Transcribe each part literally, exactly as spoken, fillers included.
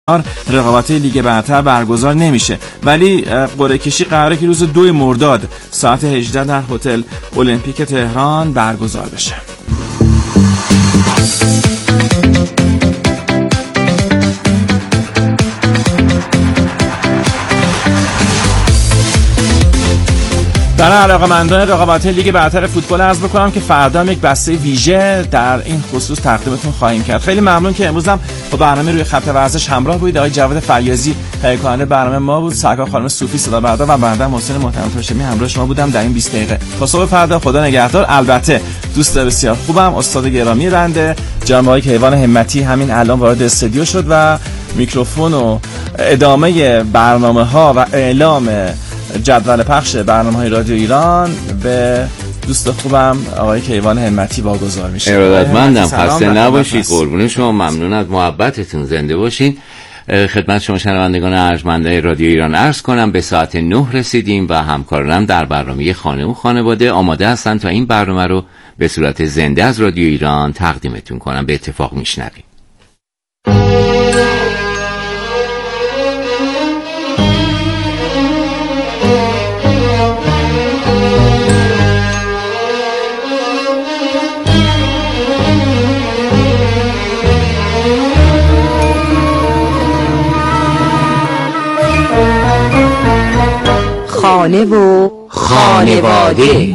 رقابت لیگ برتر برگزار نمیشه، ولی قرعه کشی قراره که روز دو مرداد ساعت هجده در هتل المپیک تهران برگزار بشه. در علاقه‌مندان رقابت لیگ برتر فوتبال عرض بکنم که فردا یک بسته ویژه در این خصوص تقدیمتون خواهیم کرد. خیلی ممنون که امروز هم با برنامه روی خط ورزش همراه بودید. آقای جواد فریازی تهیه کننده برنامه ما بود، سرکار خانم صوفی صدا بردار و بنده محسن محترم هاشمی همراه شما بودم در این بیست دقیقه تا صبح فردا. خدا نگهدار. البته دوست بسیار خوبم استاد گرامی رنده جناب آقای کیوان همتی همین الان وارد استودیو شد و میکروفون و ادامه برنامه‌ها و اعلام جدول پخش برنامه‌های رادیو ایران به دوست خوبم آقای کیوان همتی واگذار میشه. ارادتمندم، خسته نباشید، قربون شما، ممنون از محبتتون، زنده باشین. خدمت شما شنوندگان ارجمندان رادیو ایران عرض کنم به ساعت نه رسیدیم و همکارانم در برنامه خانه و خانواده آماده هستن تا این برنامه رو به صورت زنده از رادیو ایران تقدیمتون کنم. به اتفاق میشنویم. خانه و خانواده.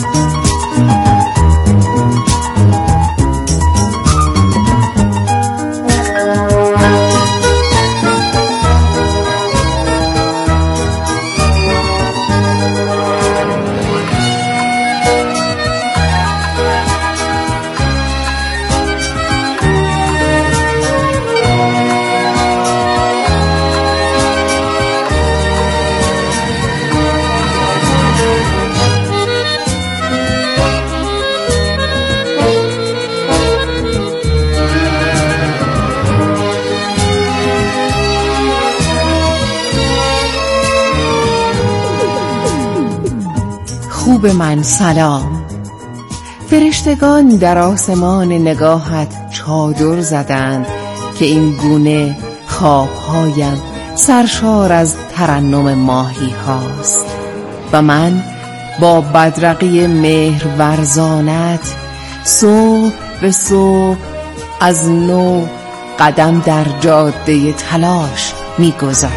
خوب من سلام، فرشتگان در آسمان نگاهت چادر زدند که این گونه خوابهایم سرشار از ترنم ماهی هاست و من با بدرقه مهر ورزانت صبح به صبح از نو قدم در جاده تلاش می گذارم.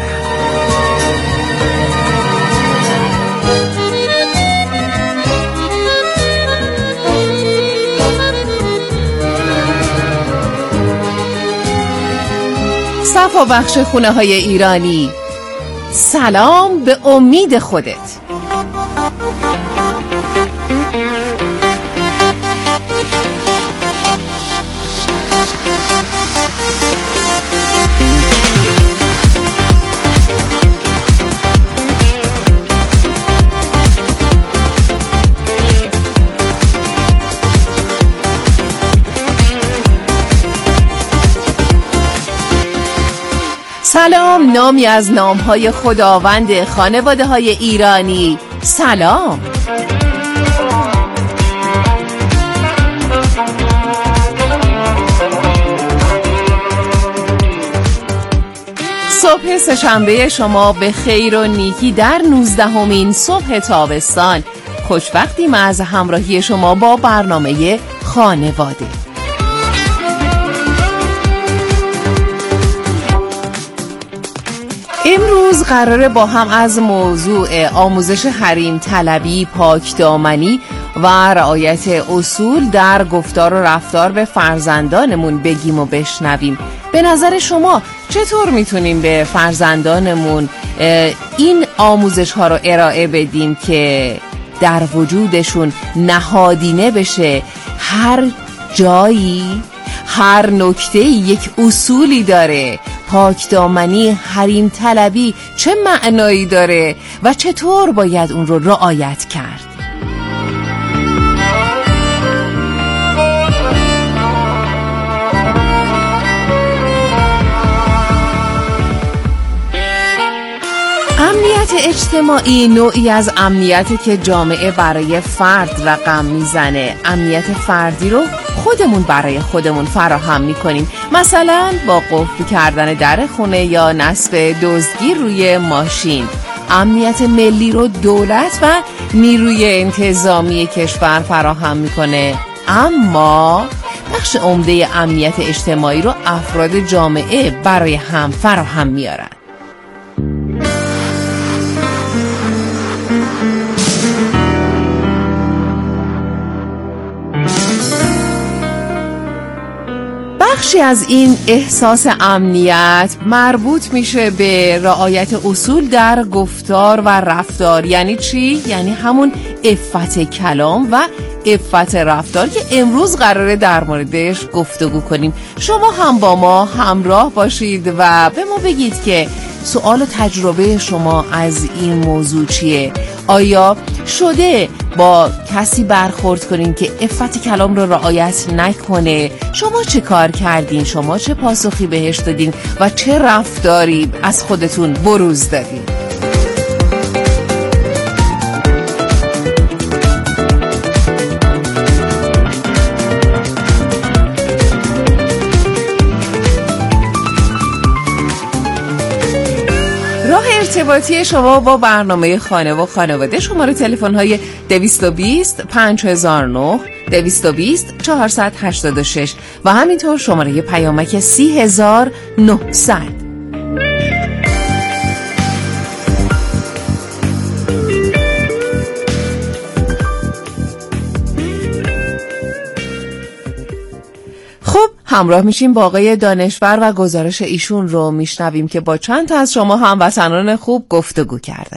صفا بخش خونه های ایرانی، سلام به امید خودت. سلام نامی از نامهای خداوند خانواده های ایرانی. سلام. صبح سه‌شنبه شما به خیر و نیکی در نوزدهمین صبح تابستان. خوشبختیم از همراهی شما با برنامه خانواده. امروز قراره با هم از موضوع آموزش حریم طلبی، پاکدامنی و رعایت اصول در گفتار و رفتار به فرزندانمون بگیم و بشنویم. به نظر شما چطور میتونیم به فرزندانمون این آموزش ها رو ارائه بدیم که در وجودشون نهادینه بشه؟ هر جایی، هر نکته‌ای یک اصولی داره. پاکدامنی، حریم طلبی چه معنایی داره و چطور باید اون رو رعایت کرد؟ امنیت اجتماعی نوعی از امنیتی که جامعه برای فرد رقم میزنه. امنیت فردی رو خودمون برای خودمون فراهم میکنیم، مثلا با قفل کردن در خونه یا نصب دزدگیر روی ماشین. امنیت ملی رو دولت و نیروی انتظامی کشور فراهم میکنه، اما بخش عمده امنیت اجتماعی رو افراد جامعه برای هم فراهم میارن. بخشی از این احساس امنیت مربوط میشه به رعایت اصول در گفتار و رفتار. یعنی چی؟ یعنی همون عفت کلام و عفت رفتار که امروز قراره در موردش گفتگو کنیم. شما هم با ما همراه باشید و به ما بگید که سوال و تجربه شما از این موضوع چیه؟ آیا شده با کسی برخورد کنین که عفت کلام رو رعایت نکنه؟ شما چه کار کردین؟ شما چه پاسخی بهش دادین و چه رفتاری از خودتون بروز دادین؟ ارتباطی شما با برنامه خانه و خانواده شماره تلفن های دویست و بیست پنج هزار و نه، دویست و بیست چهارصد و هشتاد و شش و همینطور شماره پیامک سی هزار و نهصد. همراه میشیم با آقای دانشور و گزارش ایشون رو میشنویم که با چند تا از شما هموطنان خوب گفتگو کرده.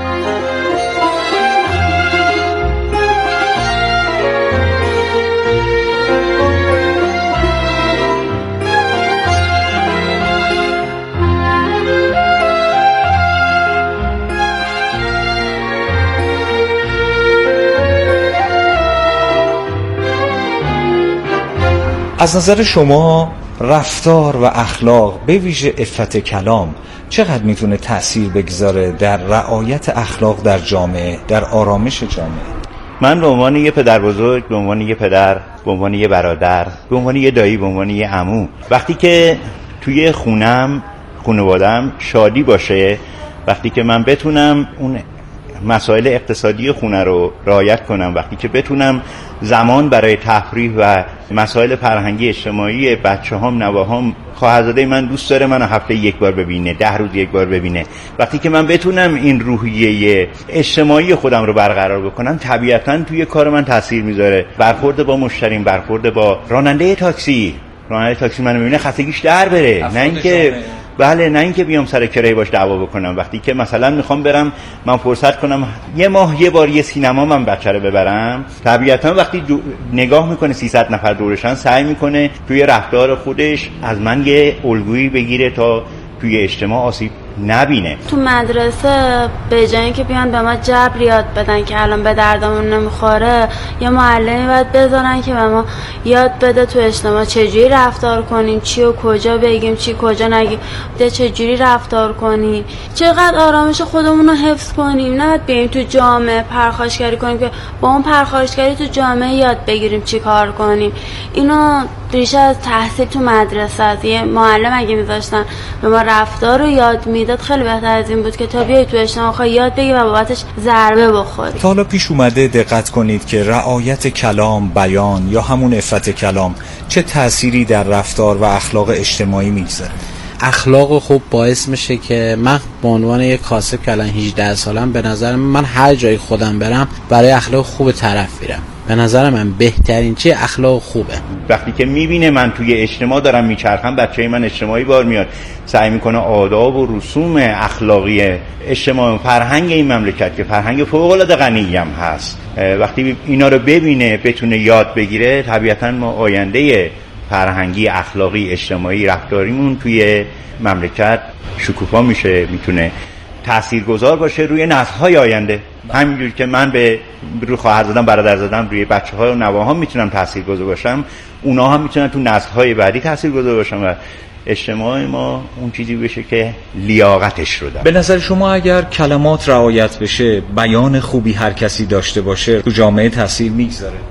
از نظر شما رفتار و اخلاق به ویژه عفت کلام چقدر میتونه تأثیر بگذاره در رعایت اخلاق در جامعه، در آرامش جامعه؟ من به عنوان یه پدر بزرگ، به عنوان یه پدر، به عنوان یه برادر، به عنوان یه دایی، به عنوان یه عمو، وقتی که توی خونم، خانواده‌ام شادی باشه، وقتی که من بتونم اون مسائل اقتصادی خونه رو رعایت کنم، وقتی که بتونم زمان برای تفریح و مسائل فرهنگی اجتماعی بچه‌هام، نواهام، خواهرزاده من دوست داره منو هفته یک بار ببینه، ده روز یک بار ببینه، وقتی که من بتونم این روحیه اجتماعی خودم رو برقرار بکنم، طبیعتاً توی کار من تاثیر میذاره. برخورد با مشتریم، برخورد با راننده تاکسی، راننده تاکسی منو میبینه خستگیش در بره، نه اینکه بله نه اینکه بیام سر کرایه باش دعوا بکنم. وقتی که مثلا میخوام برم من فرصت کنم یه ماه یه بار یه سینما من بچه رو ببرم، طبیعتا وقتی نگاه میکنه سیصد نفر دورشن، سعی میکنه توی رفتار خودش از من یه الگویی بگیره تا توی اجتماع آسیب نبینه. تو مدرسه به جای اینکه بیان به ما جبر یاد بدن که الان به دردمون نمیخوره، یه معلمی باید بذارن که به ما یاد بده تو اجتماع چجوری رفتار کنیم، چی و کجا بگیم، چی کجا نگیم، ده چجوری رفتار کنیم، چقدر آرامش خودمون رو حفظ کنیم. نه بیایم تو جامعه پرخاشگری کنیم که با اون پرخاشگری تو جامعه یاد بگیریم چی کار کنیم. اینو ریشه از تحصیل تو مدرسه است. یه معلم اگه میذاشتن به ما رفتار رو یاد میداد خیلی بهتر از این بود که تا بیای تو اجتماع خواهی یاد بگی و بابتش ضربه بخوری. تا حالا پیش اومده دقت کنید که رعایت کلام، بیان یا همون عفت کلام چه تأثیری در رفتار و اخلاق اجتماعی میگذاره؟ اخلاق خوب باعث میشه که من به عنوان یک کاسب که الان هجده سالم، به نظر من هر جای خودم برم برای اخلاق خوب طرف میرم. به نظر من بهترین چیه اخلاق خوبه. وقتی که میبینه من توی اجتماع دارم میچرخم، بچه‌ی من اجتماعی بار میاد، سعی میکنه آداب و رسوم اخلاقی اجتماع، فرهنگ این مملکت که فرهنگ فوق‌العاده غنی هم هست، وقتی اینا رو ببینه بتونه یاد بگیره، طبیعتاً ما آینده فرهنگی، اخلاقی، اجتماعی، رفتاریمون توی مملکت شکوفا میشه، میتونه تاثیرگذار باشه روی نسل‌های آینده. همینجور که من به روی خواهر زادم، برادر زادم، روی بچه‌ها و نواهام میتونم تاثیرگذار باشم، اونا هم میتونن تو نسل‌های بعدی تاثیرگذار باشن و اجتماع ما اون چیزی بشه که لیاقتش رو داره. به نظر شما اگر کلمات رعایت بشه، بیان خوبی هر کسی داشته باشه، تو جامعه تاثیر میگذاره؟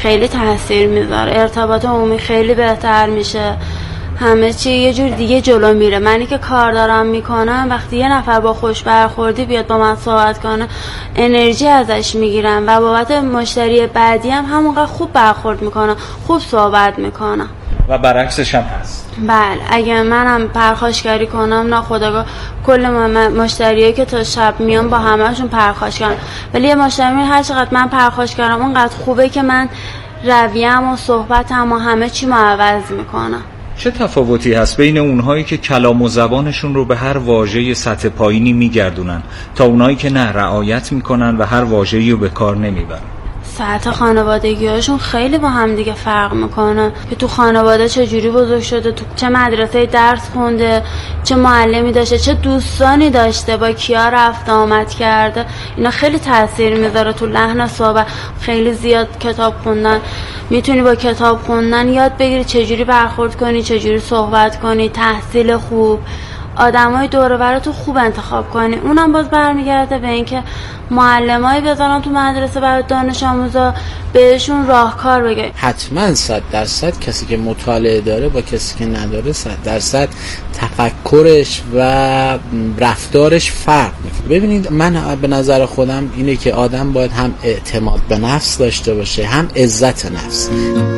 خیلی تاثیر میذاره. ارتباط عمومی خیلی بهتر میشه، همه چی یه جور دیگه جلو میره. منی که کار دارم میکنم وقتی یه نفر با خوش برخوردی بیاد با من صحبت کنه انرژی ازش میگیرم و بابت مشتری بعدی هم همونقدر خوب برخورد میکنم، خوب صحبت میکنم. و برعکسش هم هست. بله، اگه منم پرخاشگری کنم ناخودآگاه کل مشتریایی که تا شب میان با همه‌شون پرخاش کنم، ولی یه مشتری هر چقدر من پرخاش کردم اونقدر خوبه که من رویه‌ام و صحبتم و همه چی ما عوض میکنم. چه تفاوتی هست بین اونهایی که کلام و زبانشون رو به هر واژه سطح پایینی میگردونن تا اونهایی که نه رعایت میکنن و هر واژه‌ای رو به کار نمیبرن؟ سطح خانوادگی‌هاشون خیلی با هم دیگه فرق میکنه که تو خانواده چه جوری بزرگ شده، تو چه مدرسه درس خونده، چه معلمی داشته، چه دوستانی داشته، با کیا رفت آمد کرده، اینا خیلی تاثیر میذاره تو لحن صحبت. خیلی زیاد کتاب خوندن، میتونی با کتاب خوندن یاد بگیری چجوری برخورد کنی، چجوری صحبت کنی، تحصیل خوب، آدمای دور و براتو خوب انتخاب کنی. اونم باز برمیگرده به اینکه معلمایی بذارن تو مدرسه برای دانش آموزا، بهشون راهکار بگن. حتما صد درصد کسی که مطالعه داره با کسی که نداره صد درصد تفکرش و رفتارش فرق میکنه. ببینید من به نظر خودم اینه که آدم باید هم اعتماد به نفس داشته باشه هم عزت نفس.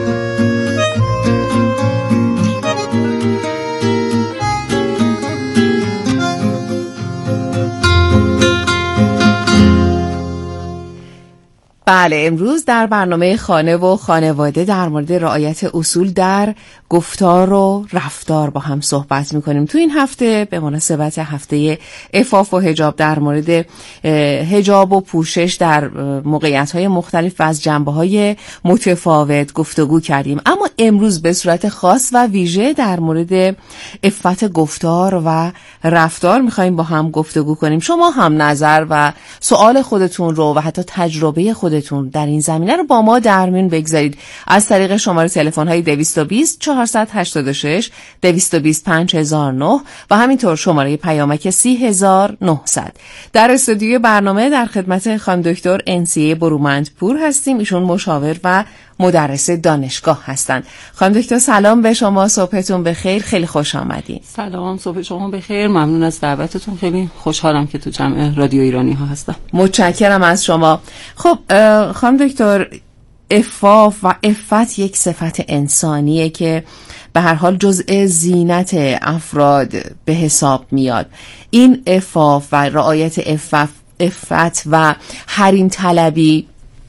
بله، امروز در برنامه خانه و خانواده در مورد رعایت اصول در گفتار و رفتار با هم صحبت میکنیم. تو این هفته به مناسبت هفته عفاف و حجاب در مورد حجاب و پوشش در موقعیت‌های مختلف و از جنبه‌های متفاوت گفتگو کردیم، اما امروز به صورت خاص و ویژه در مورد عفت گفتار و رفتار میخوایم با هم گفتگو کنیم. شما هم نظر و سوال خودتون رو و حتی تجربه خودتون در این زمینه رو با ما در میون بگذارید از طریق شماره تلفن های دویست و بیست چهارصد و هشتاد و شش دویست و بیست پنج هزار و نه و همینطور شماره پیامک سی هزار و نهصد. در استودیوی برنامه در خدمت خانم دکتر انسیه برومندپور هستیم. ایشون مشاور و مدرس دانشگاه هستند. خانم دکتر سلام به شما، صبحتون بخیر، خیلی خوش آمدید. سلام، صبح شما بخیر، ممنون از دعوتتون، خیلی خوشحالم که تو جمع رادیو ایرانی ها هستم. متشکرم از شما. خب خانم دکتر، عفاف و عفت یک صفت انسانیه که به هر حال جزء زینت افراد به حساب میاد. این عفاف و رعایت عفت و حریم طلبی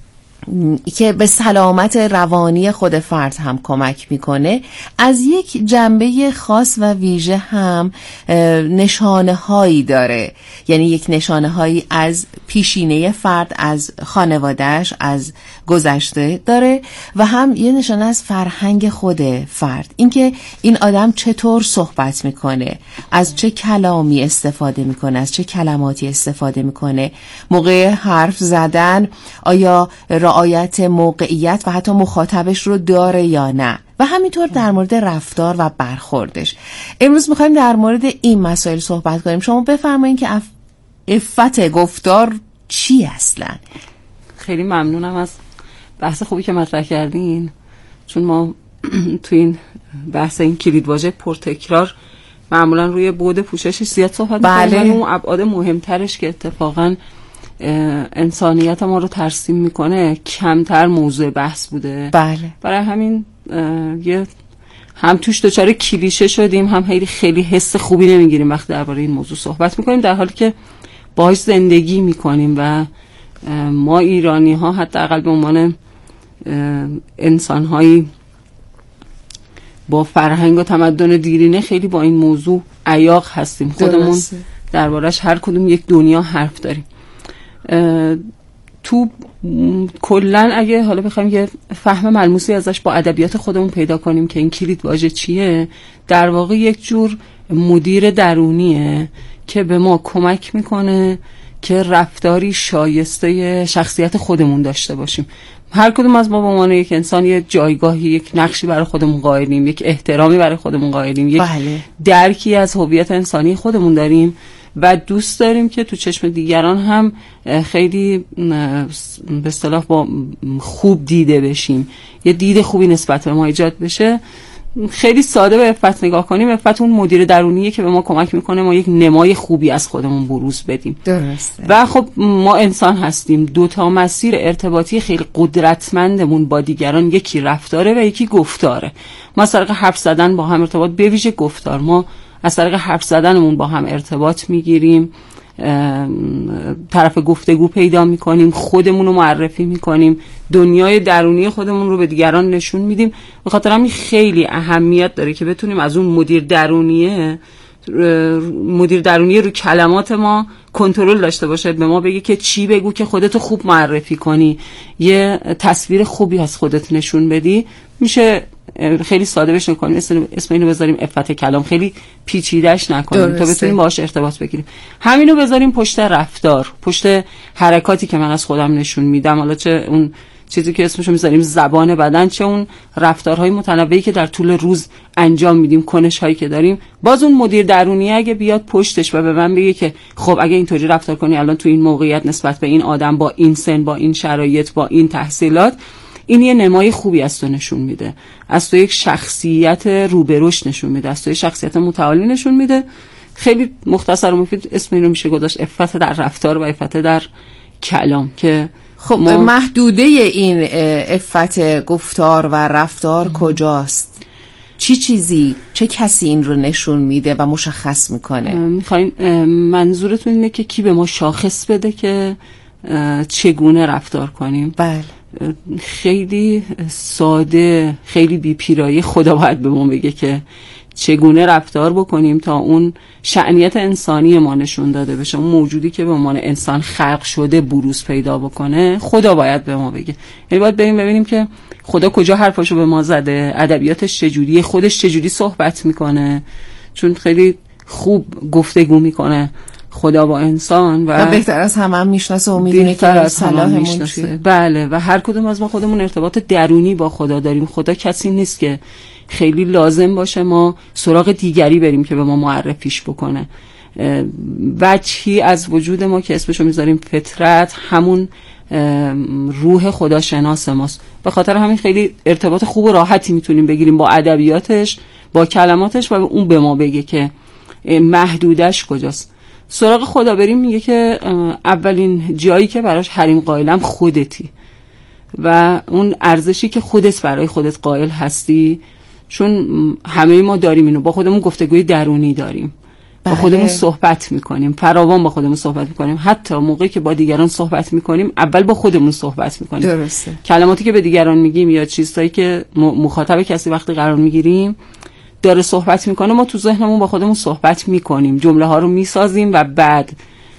که به سلامت روانی خود فرد هم کمک میکنه، از یک جنبه خاص و ویژه هم نشانه هایی داره، یعنی یک نشانه هایی از پیشینه فرد، از خانوادهش، از گذشته داره و هم یه نشانه از فرهنگ خود فرد، اینکه این آدم چطور صحبت میکنه، از چه کلامی استفاده میکنه، از چه کلماتی استفاده میکنه، موقع حرف زدن آیا رعایت موقعیت و حتی مخاطبش رو داره یا نه، و همینطور در مورد رفتار و برخوردش. امروز میخوایم در مورد این مسائل صحبت کنیم. شما بفرمایید که عفت گفتار چی اصلا؟ خیلی ممنونم از بحث خوبی که مطرح کردین، چون ما تو این بحث این کلیدواژه پرتکرار معمولا روی بعد پوششش زیاد صحبت بله. می‌کنیم، اون ابعاد مهمترش که اتفاقاً انسانیت ما رو ترسیم میکنه کمتر موضوع بحث بوده. بله. برای همین یه هم توش دچار کلیشه شدیم، هم خیلی خیلی حس خوبی نمیگیریم وقتی درباره این موضوع صحبت میکنیم، در حالی که باهاش زندگی میکنیم و ما ایرانی ها حداقل به عنوان انسان هایی با فرهنگ و تمدن دیرینه خیلی با این موضوع عیاق هستیم. خودمون دربارش هر کدوم یک دنیا حرف داریم. تو کلن اگه حالا بخوایم یه فهم ملموسی ازش با ادبیات خودمون پیدا کنیم که این کلید واژه چیه، در واقع یک جور مدیر درونیه که به ما کمک میکنه که رفتاری شایسته شخصیت خودمون داشته باشیم. هر کدوم از ما به عنوان یک انسان یک جایگاهی، یک نقشی برای خودمون قائلیم، یک احترامی برای خودمون قائلیم، یک بله. درکی از هویت انسانی خودمون داریم و دوست داریم که تو چشم دیگران هم خیلی به اصطلاح با خوب دیده بشیم، یه دید خوبی نسبت به ما ایجاد بشه. خیلی ساده به عفت نگاه کنیم، عفت اون مدیر درونیه که به ما کمک میکنه ما یک نمای خوبی از خودمون بروز بدیم. درسته. و خب ما انسان هستیم، دو تا مسیر ارتباطی خیلی قدرتمندمون با دیگران، یکی رفتاره و یکی گفتاره. ما از طریق حرف زدن با هم ارتباط، به ویژه گفتار، ما از طریق حرف زدنمون با هم ارتباط میگیریم، طرف گفتگو پیدا میکنیم، خودمون رو معرفی میکنیم، دنیای درونی خودمون رو به دیگران نشون میدیم. به خاطر همین خیلی اهمیت داره که بتونیم از اون مدیر درونیه مدیر درونی رو کلمات ما کنترل داشته باشه، به ما بگه که چی بگو که خودتو خوب معرفی کنی، یه تصویر خوبی از خودت نشون بدی. میشه خیلی ساده بهش نکنیم، اسم اینو بذاریم عفت کلام، خیلی پیچیده‌اش نکنیم تا بتونیم باهاش ارتباط بگیریم. همینو بذاریم پشت رفتار، پشت حرکاتی که من از خودم نشون میدم، حالا چه اون چیزی که اسمشو میذاریم زبان بدن، چه اون رفتارهای متنوعی که در طول روز انجام میدیم، کنش‌هایی که داریم. باز اون مدیر درونی اگه بیاد پشتش و به من بگه که خب اگه اینطوری رفتار کنی الان تو این موقعیت نسبت به این آدم، با این سن، با این شرایط، با این تحصیلات، این یه نمای خوبی از تو نشون میده، از تو یک شخصیت روبروش نشون میده، از تو یک شخصیت متعالی نشون میده. خیلی مختصر و مفید اسم این رو میشه گذاشت عفت در رفتار و عفت در کلام. که خب ما... محدوده این عفت گفتار و رفتار م. کجاست؟ چی چیزی، چه کسی این رو نشون میده و مشخص میکنه؟ میخواین منظورتون اینه که کی به ما شاخص بده که چگونه رفتار کنیم؟ بله. خیلی ساده، خیلی بی پیرایه خدا باید به ما بگه که چگونه رفتار بکنیم تا اون شأنیت انسانی ما نشون داده بشه، اون موجودی که به عنوان انسان خلق شده بروز پیدا بکنه. خدا باید به ما بگه، یعنی باید بریم ببینیم که خدا کجا حرفاشو به ما زده، ادبیاتش چجوریه، خودش چجوری صحبت میکنه، چون خیلی خوب گفتگو میکنه خدا با انسان و, و بهتر از همه هم میشناسه و میدونه که صلاحمون چیه. بله، و هر کدوم از ما خودمون ارتباط درونی با خدا داریم. خدا کسی نیست که خیلی لازم باشه ما سراغ دیگری بریم که به ما معرفیش بکنه. وجهی از وجود ما که اسمشو میذاریم فطرت، همون روح خدا شناس ماست. به خاطر همین خیلی ارتباط خوب و راحتی میتونیم بگیریم با ادبیاتش، با کلماتش، و اون به ما بگه که محدودش کجاست. سراغ خدا بریم میگه که اولین جایی که براش حریم قائلم خودتی و اون ارزشی که خودت برای خودت قائل هستی، چون همه ما داریم اینو، با خودمون گفتگوی درونی داریم، با خودمون صحبت میکنیم، فراوان با خودمون صحبت میکنیم، حتی موقعی که با دیگران صحبت میکنیم اول با خودمون صحبت میکنیم. درسته. کلماتی که به دیگران میگیم یا چیزایی که مخاطب کسی وقتی قرار میگیریم داره صحبت میکنه، ما تو ذهنمون با خودمون صحبت میکنیم، جمله ها رو میسازیم و بعد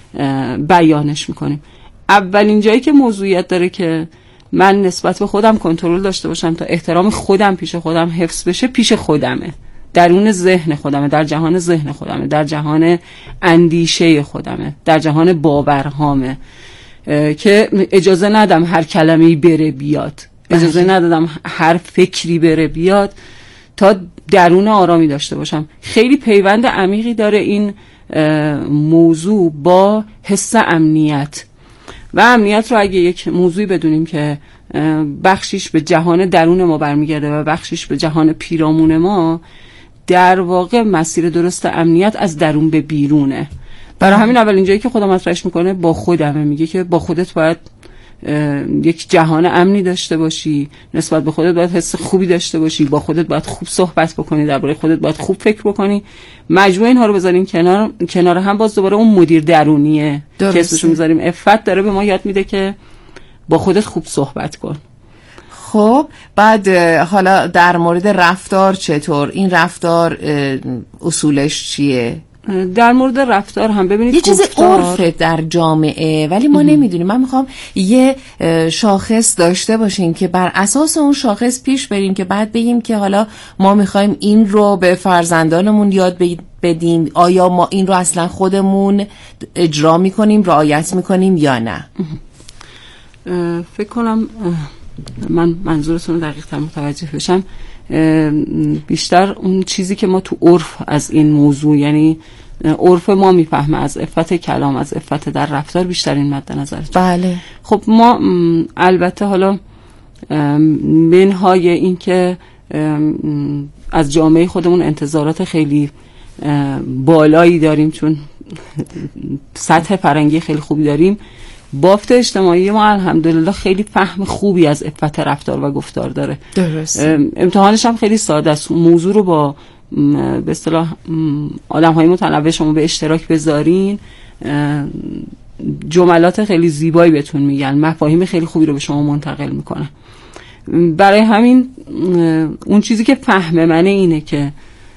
بیانش میکنیم. اولین جایی که موضوعیت داره که من نسبت به خودم کنترل داشته باشم تا احترام خودم پیش خودم حفظ بشه، پیش خودمه، درون ذهن خودمه، در جهان ذهن خودمه، در جهان اندیشه خودمه، در جهان باورهامه، که اجازه ندم هر کلمه‌ای بره بیاد، اجازه ندادم هر فکری بره بیاد، تا درون آرامی داشته باشم. خیلی پیوند عمیقی داره این موضوع با حس امنیت. و امنیت رو اگه یک موضوعی بدونیم که بخشیش به جهان درون ما برمیگرده و بخشیش به جهان پیرامون ما، در واقع مسیر درست امنیت از درون به بیرونه. برای همین اولین جایی که خدا مطرحش میکنه با خودمه، میگه که با خودت باید یک جهان امنی داشته باشی، نسبت به خودت باید حس خوبی داشته باشی، با خودت باید خوب صحبت بکنی، درباره خودت باید خوب فکر بکنی. مجموعه اینها رو بذاریم کنار کنار هم، باز دوباره اون مدیر درونیه که اسمشو میذاریم عفت، داره به ما یاد میده که با خودت خوب صحبت کن. خب بعد حالا در مورد رفتار چطور؟ این رفتار اصولش چیه؟ در مورد رفتار هم ببینید یه چیز عرفه در جامعه، ولی ما نمیدونیم. من میخوام یه شاخص داشته باشیم که بر اساس اون شاخص پیش بریم، که بعد بگیم که حالا ما میخوایم این رو به فرزندانمون یاد بدیم، آیا ما این رو اصلا خودمون اجرا میکنیم، رعایت میکنیم یا نه. فکر کنم من منظورتون رو دقیق تر متوجه بشم، بیشتر اون چیزی که ما تو عرف از این موضوع، یعنی عرف ما میفهمه از عفت کلام، از عفت در رفتار، بیشتر این مد نظر. بله. خب ما البته حالا منهای این که از جامعه خودمون انتظارات خیلی بالایی داریم، چون سطح فرهنگی خیلی خوبی داریم، بافت اجتماعی ما الحمدلله خیلی فهم خوبی از عفت رفتار و گفتار داره. درست. امتحانش هم خیلی ساده است. موضوع رو با به اصطلاح آدم‌های متنوع شما به اشتراک بذارین، جملات خیلی زیبایی بهتون میگن، مفاهیم خیلی خوبی رو به شما منتقل میکنن. برای همین اون چیزی که فهم منه اینه که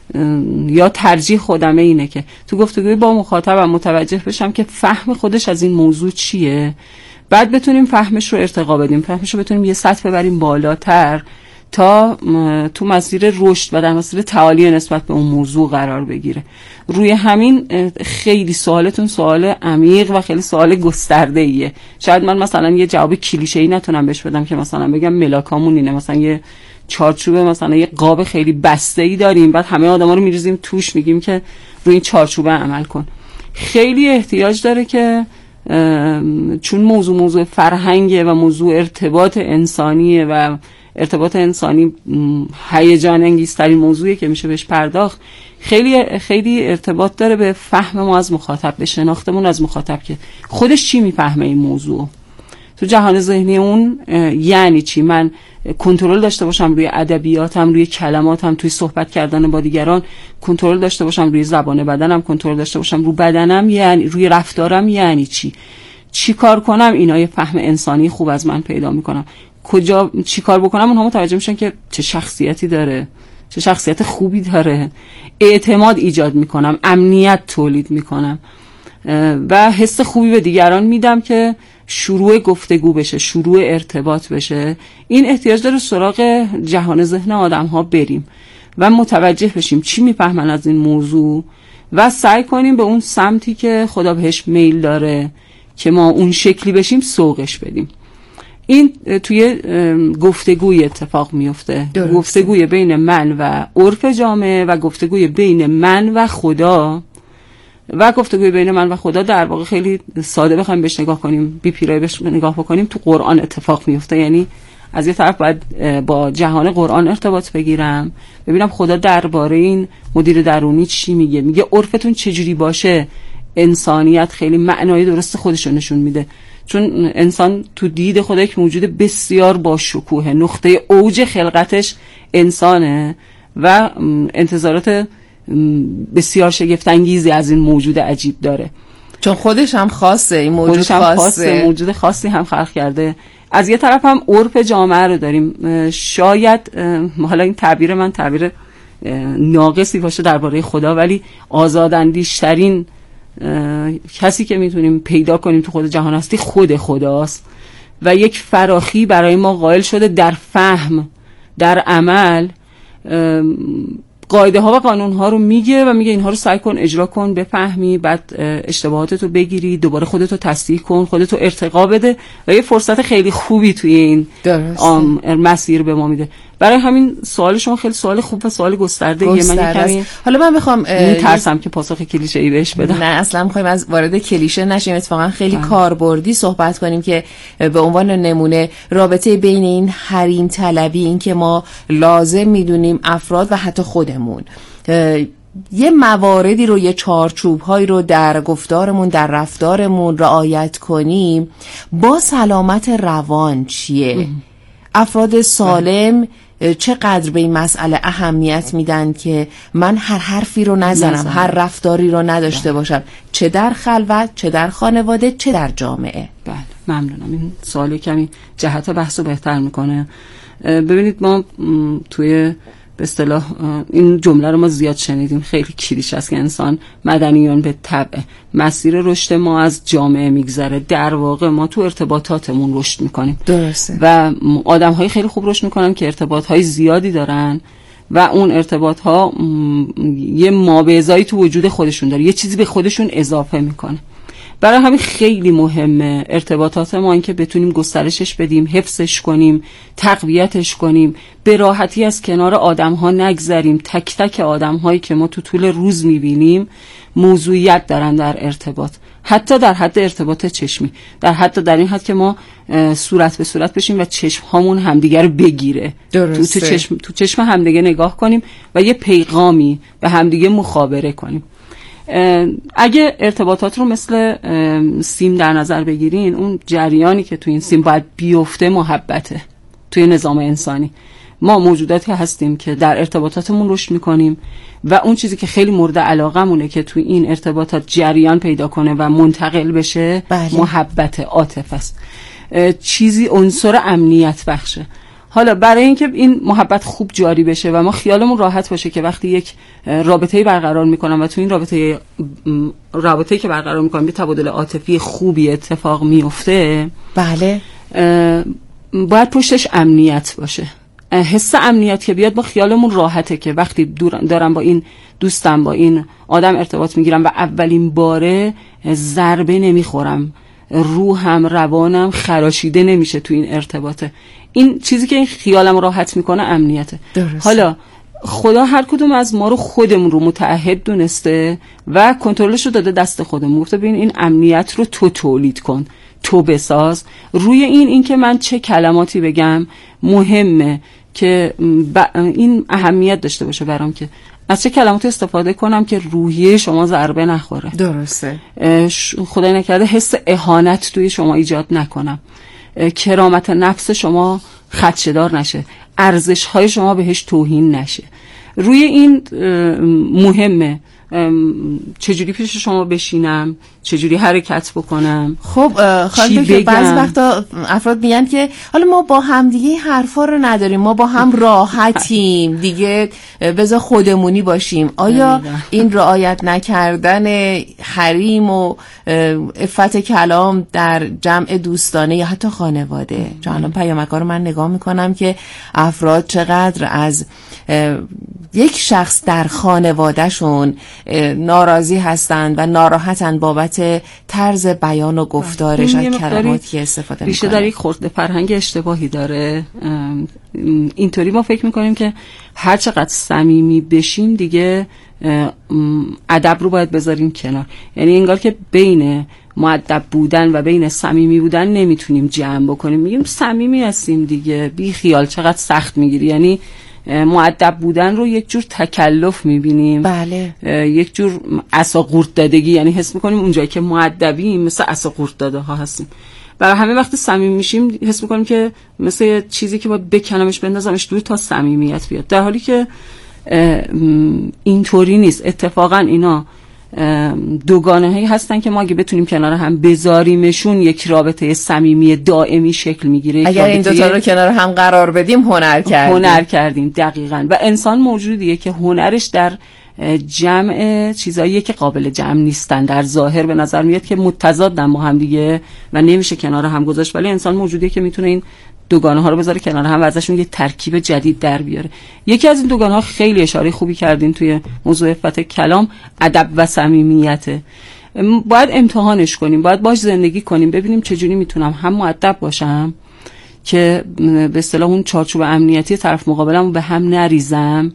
یا ترجیح خودمه اینه که تو گفتگوی با مخاطبم متوجه بشم که فهم خودش از این موضوع چیه، بعد بتونیم فهمش رو ارتقا بدیم، فهمش رو بتونیم یه سطح ببریم بالاتر تا تو مسیر رشد و در مسیر تعالی نسبت به اون موضوع قرار بگیره. روی همین خیلی سوالتون سوال عمیق و خیلی سوال گسترده ایه. شاید من مثلا یه جواب کلیشه‌ای نتونم بهش بدم که مثلا بگم ملاکامون اینه، مثلا یه چارچوب، مثلا یه قاب خیلی بسته‌ای داریم، بعد همه آدما رو می‌ریزیم توش، میگیم که روی این چارچوب عمل کن. خیلی احتیاج داره که چون موضوع موضوع فرهنگه و موضوع ارتباط انسانیه و ارتباط انسانی هیجان انگیزترین موضوعی که میشه بهش پرداخت، خیلی خیلی ارتباط داره به فهم ما از مخاطب، به شناختمون از مخاطب که خودش چی میفهمه این موضوع. تو جهان ذهنی اون یعنی چی؟ من کنترل داشته باشم روی ادبیاتم، روی کلماتم، توی صحبت کردن با دیگران کنترل داشته باشم، روی زبان بدنم کنترل داشته باشم، رو بدنم یعنی روی رفتارم یعنی چی؟ چی کار کنم اینا یه فهم انسانی خوب از من پیدا میکنم. کجا چی کار بکنم اونها متوجه میشن که چه شخصیتی داره، چه شخصیت خوبی داره، اعتماد ایجاد میکنم، امنیت تولید میکنم و حس خوبی به دیگران میدم که شروع گفتگو بشه، شروع ارتباط بشه. این احتیاج داره سراغ جهان ذهن آدم ها بریم و متوجه بشیم چی میفهمن از این موضوع و سعی کنیم به اون سمتی که خدا بهش میل داره که ما اون شکلی بشیم سوقش بدیم. این توی گفتگوی اتفاق میفته، گفتگوی بین من و عرف جامعه و گفتگوی بین من و خدا و گفتگوی بین من و خدا در واقع خیلی ساده بخوایم بهش نگاه کنیم، بی پیرایه بهش نگاه بکنیم، تو قرآن اتفاق میفته. یعنی از یه طرف باید با جهان قرآن ارتباط بگیرم، ببینم خدا درباره این مدیر درونی چی میگه. میگه عرفتون چجوری باشه انسانیت خیلی معنای درست خودش رو نشون میده، چون انسان تو دید خدا یک موجود بسیار با شکوه، نقطه اوج خلقتش انسانه و انتظارات بسیار شگفت انگیزی از این موجود عجیب داره، چون خودش هم خاصه، این موجود خودش هم خاصه. خاصه موجود خاصی هم خلق کرده. از یه طرف هم عرف جامعه رو داریم. شاید حالا این تعبیر من تعبیر ناقصی باشه درباره خدا، ولی آزاداندیشترین کسی که میتونیم پیدا کنیم تو خود جهان هستی خود خداست و یک فراخی برای ما قائل شده در فهم، در عمل. قاعده ها و قانون ها رو میگه و میگه اینها رو سعی کن اجرا کن، بفهمی، بعد اشتباهاتتو بگیری، دوباره خودتو تصحیح کن، خودتو ارتقا بده و یه فرصت خیلی خوبی توی این مسیر به ما میده. برای همین سوال شما خیلی سوال خوب و سوال گسترده ایه. من کمی حالا من میخوام میترسم که پاسخ کلیشه‌ای بهش بدم. نه اصلا میخوایم از وارد کلیشه نشیم، اتفاقا خیلی کاربردی صحبت کنیم که به عنوان نمونه رابطه بین این حریم طلبی، این که ما لازم میدونیم افراد و حتی خودمون یه مواردی رو، یه چارچوب هایی رو در گفتارمون، در رفتارمون رعایت کنیم، با سلامت روان چیه؟ ام. افراد سالم چقدر به این مسئله اهمیت میدن که من هر حرفی رو نزنم، نزنم. هر رفتاری رو نداشته باشم، چه در خلوت، چه در خانواده، چه در جامعه. بله ممنونم. این سوالی کمی جهت بحث رو بهتر میکنه. ببینید ما توی به اصطلاح این جمله رو ما زیاد شنیدیم، خیلی کلیشه است که انسان مدنیان به طبع، مسیر رشد ما از جامعه میگذره. در واقع ما تو ارتباطاتمون رشد میکنیم. درسته. و آدم های خیلی خوب رشد میکنن که ارتباط های زیادی دارن و اون ارتباط ها یه مابعضایی تو وجود خودشون داره، یه چیزی به خودشون اضافه میکنه. برای همین خیلی مهمه ارتباطات ما، این که بتونیم گسترشش بدیم، حفظش کنیم، تقویتش کنیم، به راحتی از کنار آدم‌ها نگذریم. تک تک آدم‌هایی که ما تو طول روز می‌بینیم موضوعیت دارن در ارتباط، حتی در حد ارتباط چشمی، در حتی در این حد که ما صورت به صورت بشیم و چشم هامون همدیگه رو بگیره، درسته. تو چشم تو چشم همدیگه نگاه کنیم و یه پیغامی به همدیگه مخابره کنیم. اگه ارتباطات رو مثل سیم در نظر بگیرین، اون جریانی که تو این سیم باید بیفته محبته. توی نظام انسانی ما موجوداتی هستیم که در ارتباطاتمون رشد میکنیم و اون چیزی که خیلی مورد علاقمونه که توی این ارتباطات جریان پیدا کنه و منتقل بشه، بله. محبت، عاطفه است، چیزی عنصر امنیت بخشه. حالا برای اینکه این محبت خوب جاری بشه و ما خیالمون راحت باشه که وقتی یک رابطه‌ای برقرار میکنم و تو این رابطه رابطه‌ای که برقرار میکنم یه تبادل عاطفی خوبی اتفاق میفته، بله، باید پشتش امنیت باشه. حس امنیت که بیاد، با خیالمون راحته که وقتی دارم با این دوستم، با این آدم ارتباط میگیرم و اولین باره ضربه نمیخورم، روحم روانم خراشیده نمیشه تو این ارتباطه. این چیزی که این خیالم راحت میکنه امنیته. درست. حالا خدا هر کدوم از ما رو خودمون رو متعهد دونسته و کنترلش رو داده دست خودمون، گفته ببین این امنیت رو تو تولید کن، تو بساز. روی این این که من چه کلماتی بگم مهمه که این اهمیت داشته باشه برام که از چه کلماتی استفاده کنم که روحیه شما ضربه نخوره. درسته. خدای نکرده حس اهانت توی شما ایجاد نکنم، کرامت نفس شما خدشه‌دار نشه، ارزش های شما بهش توهین نشه. روی این مهمه چجوری پیش شما بشینم، چجوری حرکت بکنم. خب خانم که بعضی وقتا افراد میگن که حالا ما با هم دیگه حرفا رو نداریم، ما با هم راحتیم دیگه، بذار خودمونی باشیم. آیا این رعایت نکردن حریم و عفت کلام در جمع دوستانه یا حتی خانواده، چون الان پیامک‌ها رو من نگاه میکنم که افراد چقدر از یک شخص در خانوادهشون ناراضی هستند و ناراحتن بابت طرز بیان و گفتارش از کلماتی که استفاده میکنه. ریشه در یک خورده فرهنگ اشتباهی داره. اینطوری ما فکر میکنیم که هر چقدر صمیمی بشیم دیگه ادب رو باید بذاریم کنار. یعنی انگار که بین مؤدب بودن و بین صمیمی بودن نمیتونیم جمع بکنیم، میگیم صمیمی هستیم دیگه، بی خیال، چقدر سخت میگیری. یعنی مؤدب بودن رو یک جور تکلف میبینیم، بله، یک جور عصا قورت دادگی. یعنی حس میکنیم اونجایی که مؤدبیم مثل عصا قورت داده ها هستیم. برای همه وقتی صمیمی میشیم حس میکنیم که مثل چیزی که باید بکنمش بندازمش دور تا صمیمیت بیاد، در حالی که اینطوری نیست. اتفاقا اینا دوگانه هایی هستن که ما اگه بتونیم کنار هم بذاریمشون یک رابطه صمیمی دائمی شکل میگیره. اگر این دوتا رو کنار هم قرار بدیم هنر کردیم. هنر کردیم دقیقاً. و انسان موجودیه که هنرش در جمع چیزاییه که قابل جمع نیستن، در ظاهر به نظر میاد که متضادن با هم دیگه و نمیشه کنار هم گذاشت، ولی انسان موجودیه که میتونه این دوگانه ها رو بذاره کنار هم و ازشون یه ترکیب جدید در بیاره. یکی از این دوگانه ها خیلی اشاره خوبی کردین توی موضوع عفت کلام، ادب و صمیمیته. باید امتحانش کنیم، باید باش زندگی کنیم، ببینیم چجوری میتونم هم مؤدب باشم که به اصطلاح اون چارچوب امنیتی طرف مقابلم به هم نریزم،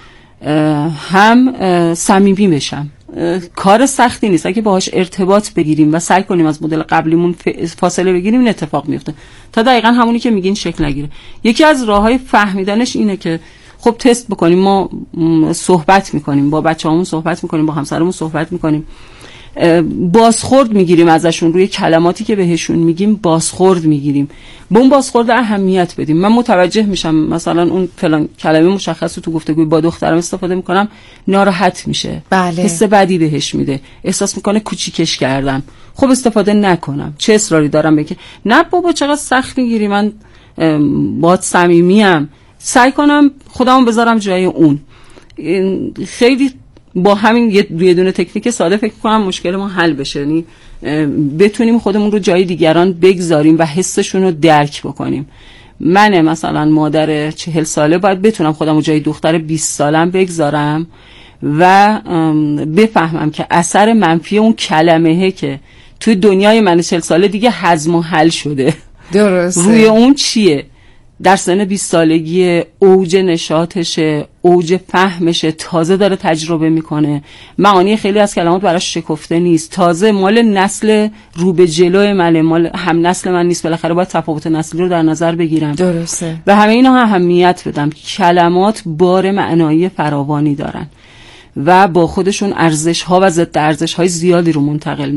هم صمیمی بشم. کار سختی نیست. اگه باهاش ارتباط بگیریم و سعی کنیم از مدل قبلیمون فاصله بگیریم، این اتفاق میفته تا دقیقاً همونی که میگین شکل نگیره. یکی از راههای فهمیدنش اینه که خب تست بکنیم. ما صحبت میکنیم با بچه‌هامون، صحبت میکنیم با همسرمون، صحبت میکنیم، بازخورد میگیریم ازشون، روی کلماتی که بهشون میگیم بازخورد میگیریم، به اون بازخورد اهمیت بدیم. من متوجه میشم مثلا اون فلان کلمه مشخص رو تو گفتگوی با دخترم استفاده میکنم، ناراحت میشه، بله، حس بدی بهش میده، احساس میکنه کوچیکش کردم. خب استفاده نکنم. چه اصراری دارم بگم نه بابا چقدر سخت میگیری، من باهات صمیمیم، سعی کنم خودمو بذارم جای اون. خیلی با همین یه دونه تکنیک ساده فکر کنم مشکل ما حل بشه. یعنی بتونیم خودمون رو جای دیگران بگذاریم و حسشون رو درک بکنیم. من مثلا مادر چهل ساله باید بتونم خودم رو جای دختر بیست سالم بگذارم و بفهمم که اثر منفی اون کلمه‌ه که توی دنیای من چهل ساله دیگه هضم و حل شده. درسته. روی اون چیه؟ در سن بیست سالگی اوج نشاطشه، اوج فهمشه، تازه داره تجربه میکنه، معانی خیلی از کلمات براش شکفته نیست، تازه مال نسل رو به جلوی منه، مال هم نسل من نیست، بالاخره باید تفاوت نسلی رو در نظر بگیرم. درسته. و همه اینا اهمیت بدم. کلمات بار معنایی فراوانی دارن و با خودشون ارزش ها و ضد ارزش های زیادی رو منتقل